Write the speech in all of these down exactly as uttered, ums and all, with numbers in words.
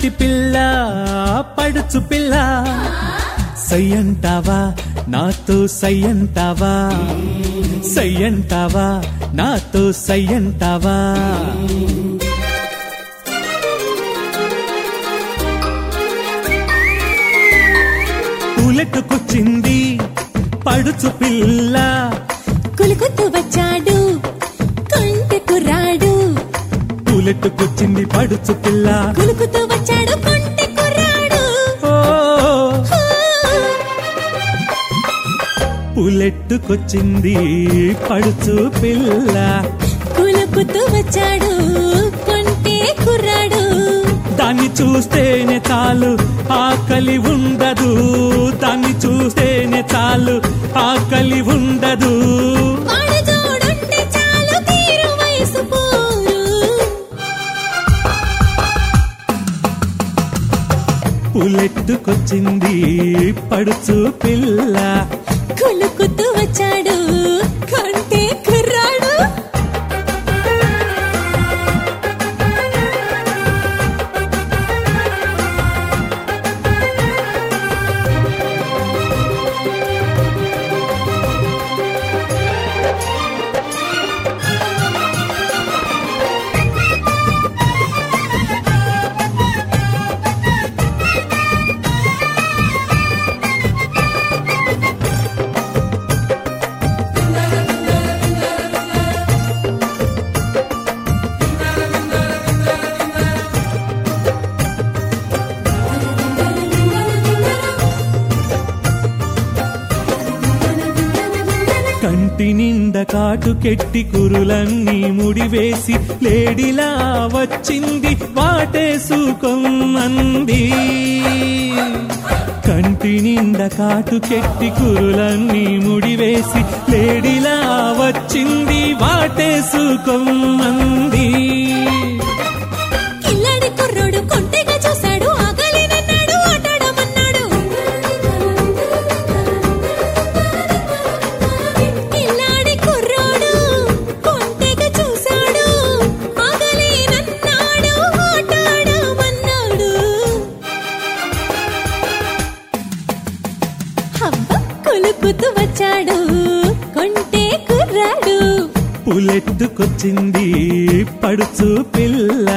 పచ్చి పిల్ల పడుచు పిల్ల సయ్యంటావా నాతో సయ్యంటావా సయ్యంటావా నాతో సయ్యంటావా పూలెట్టుకొచ్చింది పడుచు పిల్ల కులుకుతూ వచ్చాడు కొంటె కుర్రాడు పూలెట్టుకొచ్చింది పడుచు పిల్ల కులుకుతూ వచ్చాడు కొంటె కుర్రాడు పూలెట్టుకొచ్చింది పడుచు పిల్ల కులుకుతూ వచ్చాడు కొంటె కుర్రాడు దాన్ని చూస్తేనే చాలు ఆకలి ఉండదు దాన్ని చూస్తేనే చాలు ఆకలి ఉండదు వాడు జోడుంటే చాలు తీరు వయసు పోరు పూలెట్టుకొచ్చింది పడుచు పిల్ల కులుకుతూ వచ్చాడు కొంటె కుర్రాడు కంటి నిండ కాటుకెట్టి కురులన్నీ ముడివేసి లేడిలా వచ్చింది వాటేసుకోమంది కంటి నిండ కాటుకెట్టి కురులన్నీ ముడివేసి లేడిలా వచ్చింది వాటేసుకోమంది కిల్లాడి కుర్రోడు కొంటెగా చూశాడు ఆగలేనన్నాడు ఆటాడమన్నాడు కిల్లాడి కుర్రోడు కొంటెగా చూశాడు ఆగలేనన్నాడు ఆటాడమన్నాడు హబ్బ కులుకుతూ వచ్చాడు కొంటె కుర్రాడు పూలెట్టుకొచ్చింది పడుచు పిల్ల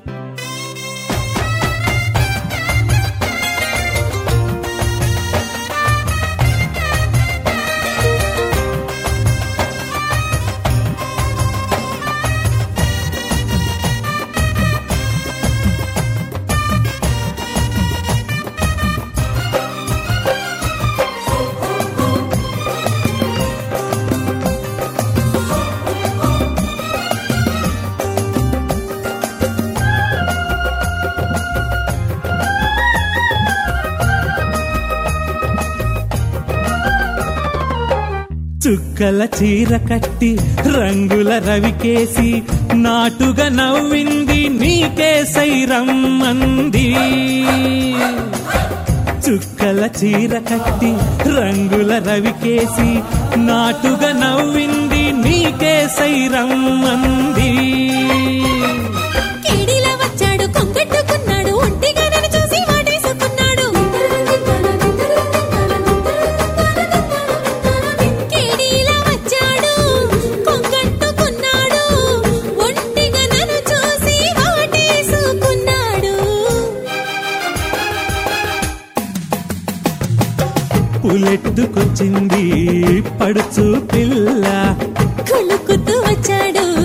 చుక్కల చీర కట్టి రంగుల రవికేసి నాటుగా నవ్వింది నీకే సైరమ్మంది చుక్కల చీర కట్టి రంగుల రవికేసి నాటుగా నవ్వింది నీకే సైరమ్మంది కేడిలా వచ్చాడు కొంగట్టుకున్నాడు ఒంటిగా నన్ను చూసి వాటేసుకున్నాడు కేడిలా వచ్చాడు కొంగట్టుకున్నాడు ఒంటిగా నన్ను చూసి వాటేసుకున్నాడు పూలెట్టుకొచ్చింది పడుచు పిల్ల కులుకుతూ వచ్చాడు